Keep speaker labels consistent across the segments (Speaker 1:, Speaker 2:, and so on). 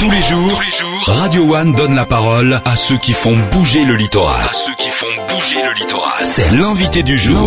Speaker 1: Tous les jours, Radio One donne la parole à ceux qui font bouger le littoral. C'est l'invité du jour.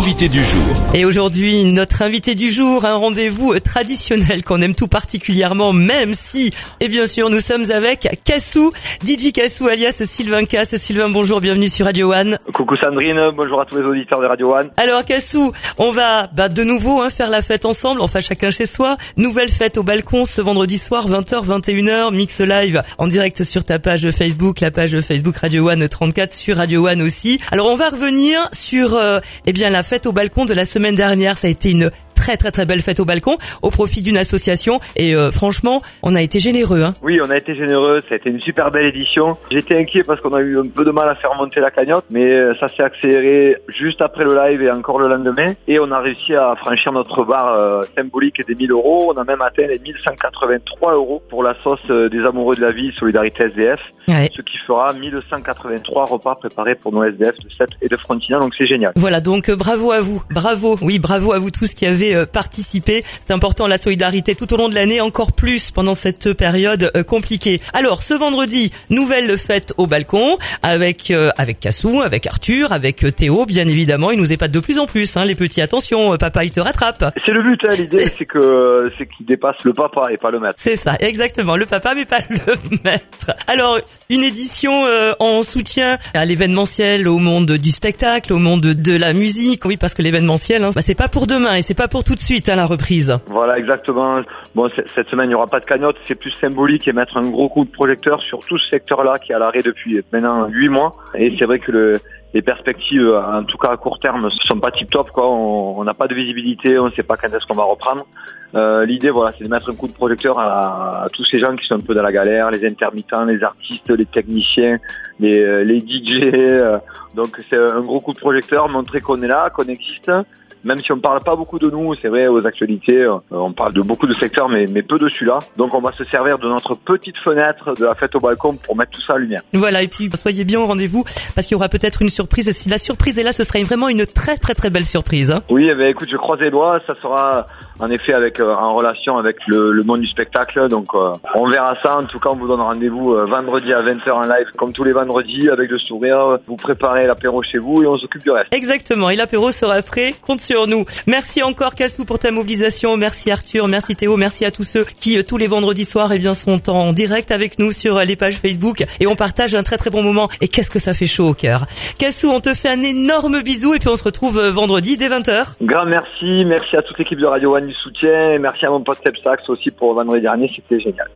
Speaker 2: Et aujourd'hui, notre invité du jour, un rendez-vous traditionnel qu'on aime tout particulièrement, même si, et bien sûr, nous sommes avec Cassou, DJ Cassou alias Sylvain Cass. Sylvain, bonjour, bienvenue sur Radio One.
Speaker 3: Coucou Sandrine, bonjour à tous les auditeurs de Radio One.
Speaker 2: Alors Cassou, on va de nouveau faire la fête ensemble, enfin chacun chez soi. Nouvelle fête au balcon ce vendredi soir, 20h, 21h, mix live en direct sur ta page Facebook, la page Facebook Radio One 34 sur Radio One aussi. Alors on va revenir sur la fête au balcon de la semaine dernière. Ça a été une très belle fête au balcon au profit d'une association et franchement on a été généreux.
Speaker 3: Oui, on a été généreux, ça a été une super belle édition. J'étais inquiet parce qu'on a eu un peu de mal à faire monter la cagnotte, mais ça s'est accéléré juste après le live et encore le lendemain, et on a réussi à franchir notre barre symbolique des 1000 €. On a même atteint les 1183 € pour la sauce des amoureux de la vie Solidarité SDF, ouais. Ce qui fera 1183 repas préparés pour nos SDF de Sète et de Frontignan, donc c'est génial.
Speaker 2: Voilà, donc bravo à vous, bravo à vous tous qui avez participé. C'est important, la solidarité tout au long de l'année, encore plus pendant cette période compliquée. Alors ce vendredi, nouvelle fête au balcon avec Cassou, avec Arthur, avec Théo, bien évidemment. Il nous épate de plus en plus, les petits. Attention, papa il te rattrape.
Speaker 3: C'est le but, l'idée c'est qu'il dépasse le papa et pas le maître.
Speaker 2: C'est ça, exactement, le papa mais pas le maître. Alors une édition en soutien à l'événementiel, au monde du spectacle, au monde de la musique. Oui, parce que l'événementiel, c'est pas pour demain et c'est pas pour tout de suite, la reprise.
Speaker 3: Voilà, exactement. Bon, cette semaine, il n'y aura pas de cagnotte, c'est plus symbolique et mettre un gros coup de projecteur sur tout ce secteur-là qui est à l'arrêt depuis maintenant 8 mois. Et c'est vrai que les perspectives, en tout cas à court terme, sont pas tip-top, quoi. On n'a pas de visibilité, on ne sait pas quand est-ce qu'on va reprendre. L'idée, voilà, c'est de mettre un coup de projecteur à tous ces gens qui sont un peu dans la galère, les intermittents, les artistes, les techniciens, les DJ. Donc c'est un gros coup de projecteur, montrer qu'on est là, qu'on existe. Même si on parle pas beaucoup de nous, c'est vrai, aux actualités, on parle de beaucoup de secteurs, mais peu de celui-là. Donc on va se servir de notre petite fenêtre de la fête au balcon pour mettre tout ça en lumière.
Speaker 2: Voilà, et puis soyez bien au rendez-vous, parce qu'il y aura peut-être une surprise. Et si la surprise est là, ce sera vraiment une très belle surprise.
Speaker 3: Oui, écoute, je croise les doigts, ça sera en effet en relation avec le monde du spectacle. Donc on verra ça. En tout cas, on vous donne rendez-vous vendredi à 20h en live, comme tous les vendredis, avec le sourire. Vous préparez l'apéro chez vous et on s'occupe du reste.
Speaker 2: Exactement, et l'apéro sera prêt, compte sur nous. Merci encore Cassou pour ta mobilisation, merci Arthur, merci Théo, merci à tous ceux qui tous les vendredis soirs sont en direct avec nous sur les pages Facebook et on partage un très bon moment. Et qu'est-ce que ça fait chaud au cœur. Cassou, on te fait un énorme bisou et puis on se retrouve vendredi dès 20h.
Speaker 3: Grand merci à toute l'équipe de Radio One du soutien et merci à mon pote Seb Sax aussi pour vendredi dernier, c'était génial.